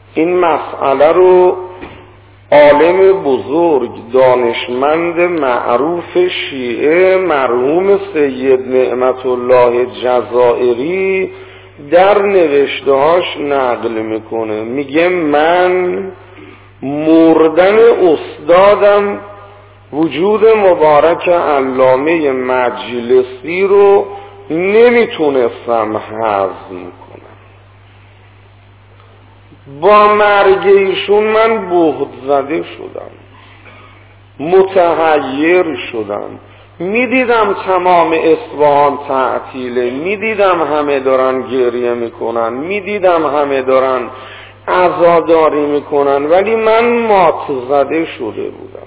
این مسئله رو عالم بزرگ دانشمند معروف شیعه مرحوم سید نعمت الله جزائری در نوشتهاش نقل میکنه. میگه من مردن استادم وجود مبارک علامه مجلسی رو نمیتونستم هضم کنم. با مرگ ایشون من بهت زده شدم، متحیر شدم. میدیدم تمام اصفهان تعطیله، میدیدم همه دارن گریه میکنن، میدیدم همه دارن عزاداری میکنن، ولی من مات زده شده بودم.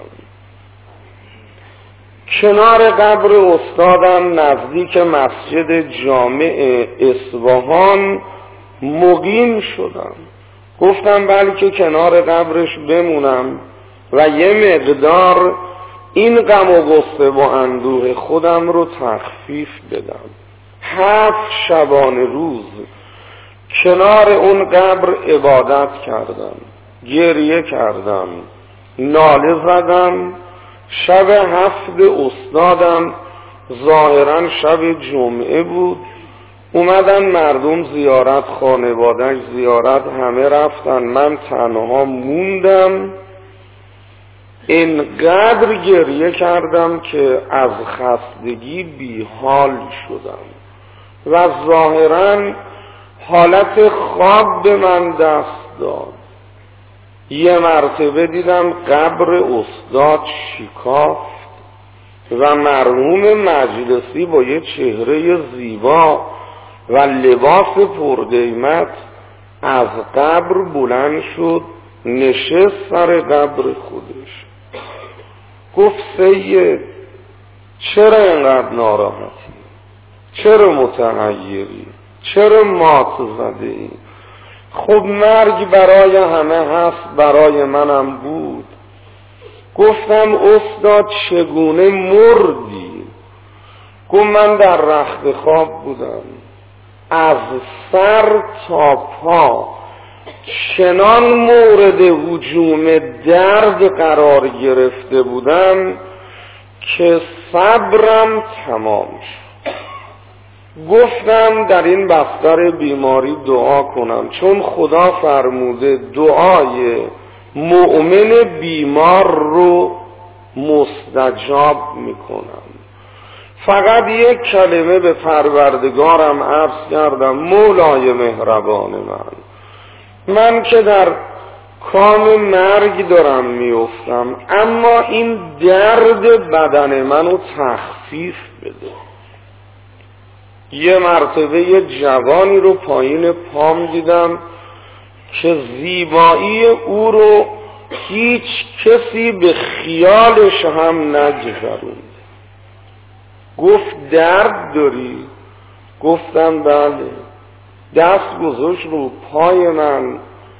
کنار قبر استادم نزدیک مسجد جامع اصفهان مقیم شدم. گفتم بلکه کنار قبرش بمونم و یه مقدار این غم و غصه و اندوه خودم رو تخفیف بدم. 7 شبانه روز کنار اون قبر عبادت کردم، گریه کردم، ناله زدم. شب 7 استادم ظاهرا شب جمعه بود، اومدن مردم زیارت، خانواده‌اش زیارت، همه رفتن، من تنها موندم. اینقدر گریه کردم که از خستگی بیحال شدم و ظاهرا حالت خواب به من دست داد. یه مرتبه دیدم قبر استاد شکافت و مرحوم مجلسی با یه چهره زیبا و لباس پرقیمت از قبر بلند شد، نشست سر قبر خودش. گفت سید چرا اینقدر ناراحتی؟ چرا متحیری؟ چرا مات زده ای؟ خب مرگ برای همه هست، برای منم بود. گفتم استاد چگونه مردی؟ گفت من در رخت خواب بودم، از سر تا پا چنان مورد هجوم درد قرار گرفته بودم که صبرم تمام شد. گفتم در این بستر بیماری دعا کنم، چون خدا فرموده دعای مؤمن بیمار رو مستجاب میکنم. فقط یک کلمه به پروردگارم عرض کردم، مولای مهربان من که در کام مرگ دارم میافتم، اما این درد بدن منو تخفیف بده. یه مرتبه یه جوانی رو پایین پام دیدم که زیبایی او رو هیچ کسی به خیالش هم نگذروند. گفت درد داری؟ گفتم بله. دست گذاشت رو پای من،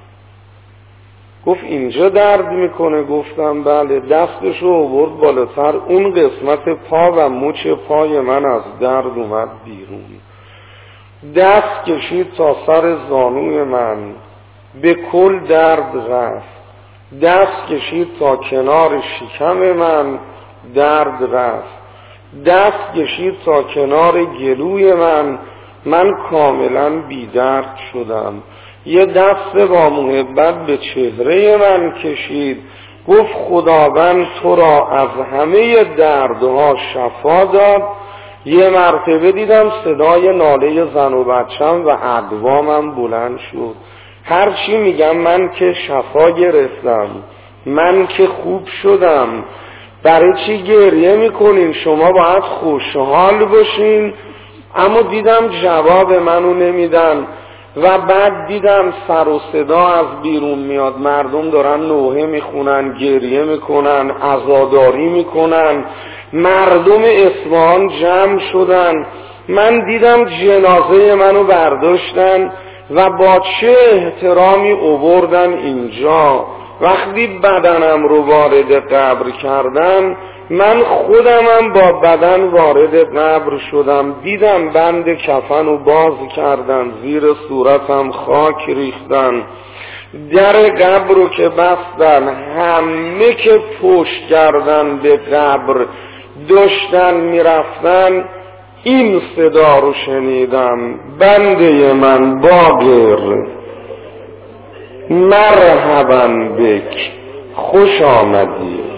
گفت اینجا درد میکنه؟ گفتم بله. دستشو آورد بالاتر، اون قسمت پا و مچ پای من از درد اومد بیرون. دست کشید تا سر زانوی من، به کل درد رفت. دست کشید تا کنار شکم من، درد رفت. دست کشید تا کنار گلوی من کاملا بی درد شدم. یه دست با محبت به چهره من کشید، گفت خداوند تو را از همه دردها شفا داد. یه مرتبه دیدم صدای ناله زن و بچم و اقوامم بلند شد. هرچی میگم من که شفا گرفتم، من که خوب شدم، برای چی گریه میکنین؟ شما باید خوشحال باشین. اما دیدم جواب منو نمیدن و بعد دیدم سر و صدا از بیرون میاد، مردم دارن نوحه میخونن، گریه میکنن، عزاداری میکنن، مردم اصفهان جمع شدن. من دیدم جنازه منو برداشتن و با چه احترامی آوردن اینجا. وقتی بدنم رو وارد قبر کردن، من خودمم با بدن وارد قبر شدم. دیدم بند کفن رو باز کردن، زیر صورتم خاک ریختن، در قبر رو که بستن، همه که پشت کردن به قبر داشتن میرفتن، این صدا رو شنیدم: بنده من باقر، مرحبا بک، خوش آمدی.